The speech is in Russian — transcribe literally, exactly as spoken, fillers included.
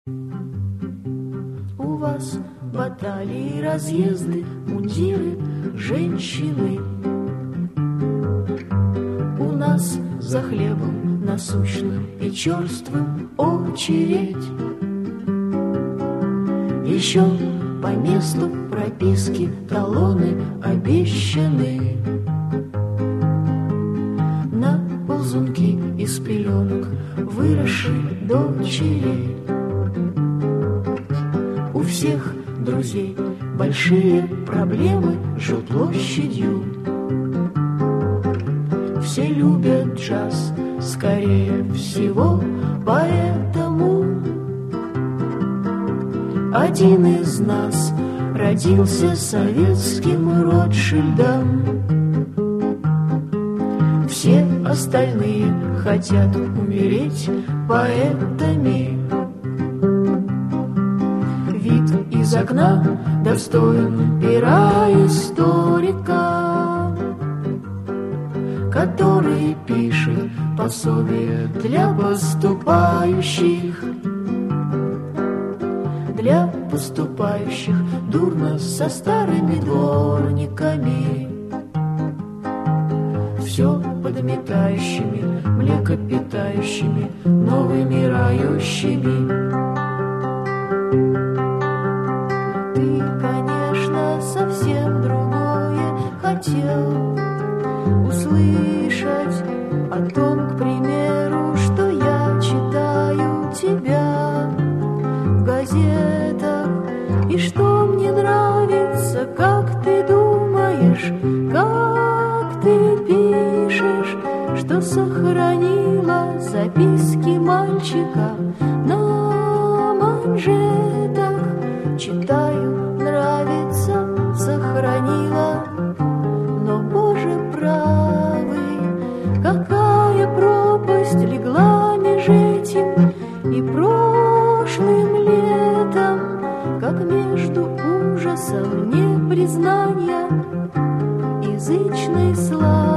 У вас баталии, разъезды, мундиры, женщины. У нас за хлебом насущным и черствым очередь. Еще по месту прописки талоны обещаны. На ползунки из пеленок выросшей дочери. У всех друзей большие проблемы жилплощадью. Все любят джаз, скорее всего, поэтому один из нас родился советским Ротшильдом. Все остальные хотят умереть поэтами. Вид из окна достоин пера историка, который пишет пособие для поступающих. Для поступающих дурно со старыми дворниками, все подметающими, млекопитающими, новымирающими. Ты, конечно, совсем другое хотел услышать о том, к примеру, что я читаю тебя в газетах, и что мне нравится, как ты думаешь, как ты пишешь, что сохранила записки мальчика на манжетах. Читаю, нравится, сохранила, но, Боже правый, какая пропасть легла меж этим и прошлым летом, как между ужасом непризнания язычной славы.